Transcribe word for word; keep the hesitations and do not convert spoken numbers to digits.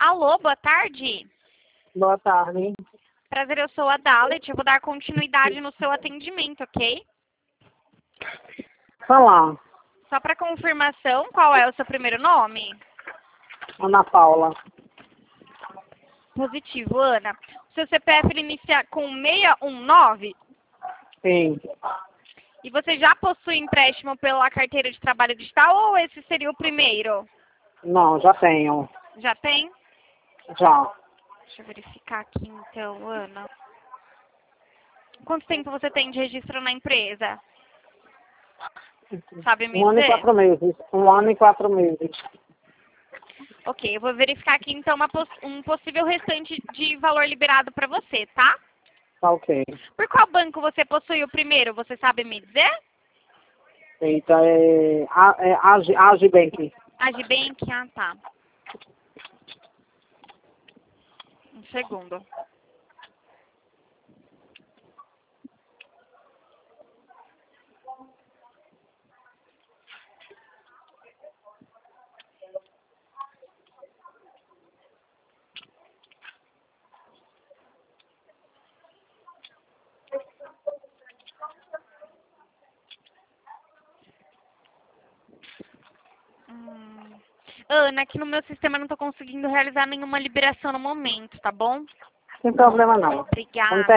Alô, boa tarde. Boa tarde. Prazer, eu sou a Dalet. Eu vou dar continuidade no seu atendimento, ok? Falar. Só para confirmação, qual é o seu primeiro nome? Ana Paula. Positivo, Ana. O seu C P F ele inicia com seis um nove? Sim. E você já possui empréstimo pela carteira de trabalho digital ou esse seria o primeiro? Não, já tenho. Já tem? Já. Deixa eu verificar aqui então, Ana. Quanto tempo você tem de registro na empresa? Sabe me Um ano e dizer? quatro meses. Um ano e quatro meses. Ok, eu vou verificar aqui então uma poss um possível restante de valor liberado para você, tá? Tá ok. Por qual banco você possui o primeiro? Você sabe me dizer? Eita, é... A- é Agi- Agibank. Agibank? Ah, tá. Um segundo. Hum. Ana, aqui no meu sistema eu não estou conseguindo realizar nenhuma liberação no momento, tá bom? Sem problema não. Obrigada.